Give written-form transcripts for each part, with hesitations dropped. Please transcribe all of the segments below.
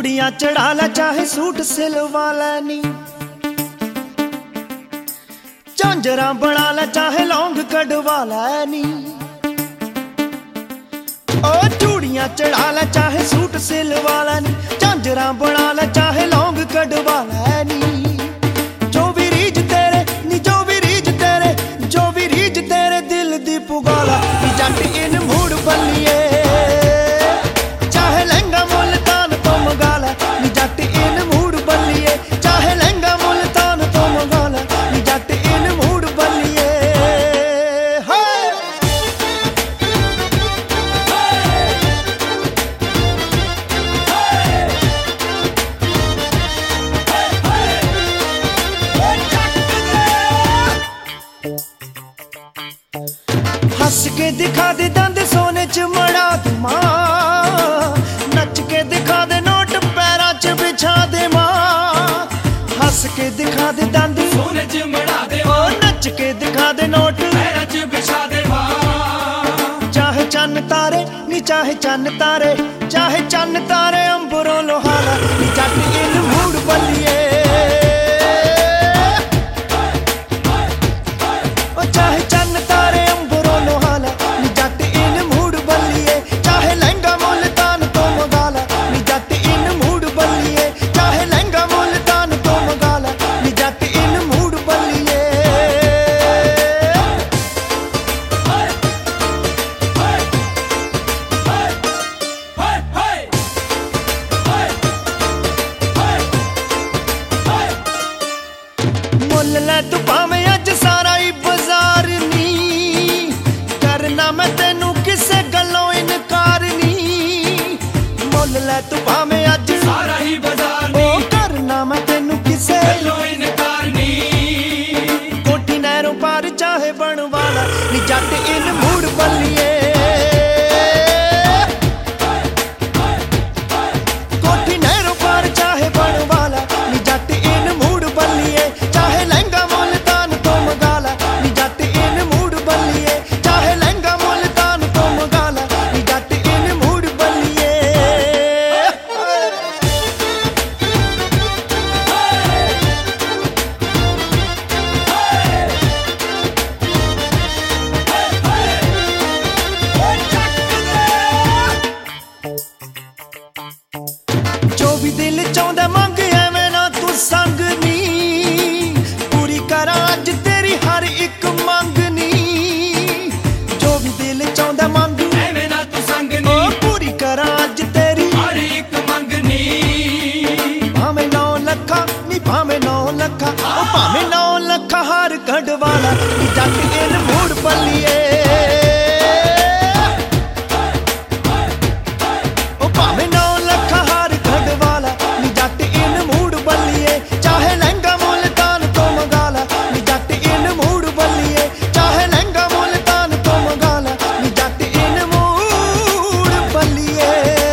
चूड़ियां चढ़ा ला चाहे सूट सिलवा नी, झांजरा बना ला चाहे लौंग कढ़वा नी। ओ चूड़ियां चढ़ा ला चाहे सूट सिलवा नी, झांजरा बना ला चाहे लौंग कढ़वा नी। जो भी रीज तेरे नी, जो भी रीज तेरे, जो भी रीज तेरे दिल दी पुगाला नी। जट इन मूड बल्लिए चाहे लहंगा मुल्तान तो मंगाला नी। जट इन मूड बल्लिए चाहे लहंगा मुल्तान तो मंगाला नी। जट इन मूड बल्लिए हंस के दिखा दे दंद सोने च मड़ा दे मां, नच के दिखा दे नोट पैरां च बिछा दे मां। हंस के दिखा दे दंद सोने च मड़ा दे ओ नच के दिखा दे नोट पैरां च बिछा दे मां। चाहे चन्न तारे नी, चाहे चन्न तारे, चाहे चन्न तारे अंबरों लोहाला नी। जट इन मूड बल्लिए ओ चाहे चन्न तारे अंबरों लोहाला नी। जट इन मूड बल्लिए चाहे लहंगा मुल्तान तो मंगाला नी। जट इन मूड बल्लिए चाहे लहंगा मुल्तान तो मंगाला नी। जट इन मूड बल्लिए मुल लै तू भावें अज सारा ही बाजार नी, करना मैं तेनू किसे गल्लों इनकार नी। मुल लै तू भावें अज सारा ही बाजार ओ करना मैं तेनू किसे लो इनकार नी। कोठी नहरों पार चाहे बनवाला नी। जट इन मूड बल्लिए कोठी नहरों पार चाहे बनवाला नी। जट इन मूड बल्लिए चाहे लहंगा मुल्तान तो मंगाला नी। जट इन मूड बल्लिए चाहे लहंगा मुल्तान तो मंगाला नी। जट इन मूड बल्लिए जो भी दिल चाहता मंग एवें ना तू संग नी, पूरी करा अज तेरी हर एक मंग नी। जो भी दिल चाहता मंग एवें ना तू संग ओ नी, पूरी करा अज तेरी हर एक मंग नी। भावें 9 लखा नी, भावें 9 लखा ओ भावें 9 लखा हार कढ़वाला नी। जट इन मूड बल्लिए ओ भावें 9 लखा हार कढ़वाला नी। जट इन मूड बल्लिए चाहे लहंगा मुल्तान तो मंगाला नी। जट इन मूड बल्लिए चाहे लहंगा मुल्तान तो मंगाला नी। जट इन मूड बल्लिए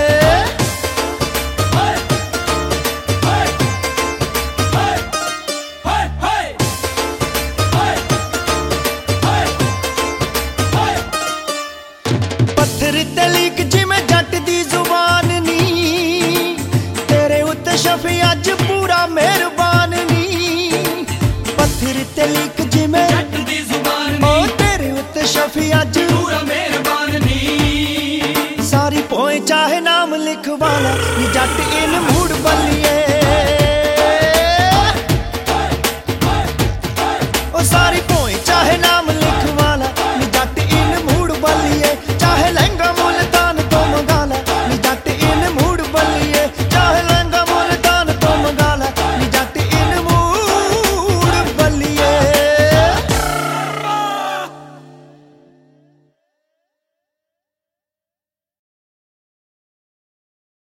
पत्थर ते लीक जिवें जट दी जुबान नी, तेरे उत्ते शफी अज पूरा मेहरबान नी। पत्थर ते लीक जिवें जट दी जुबान ओ नी, तेरे उत्ते शफी अज पूरा मेहरबान नी। सारी पोए चाहे नाम लिखवाला नी। जट इन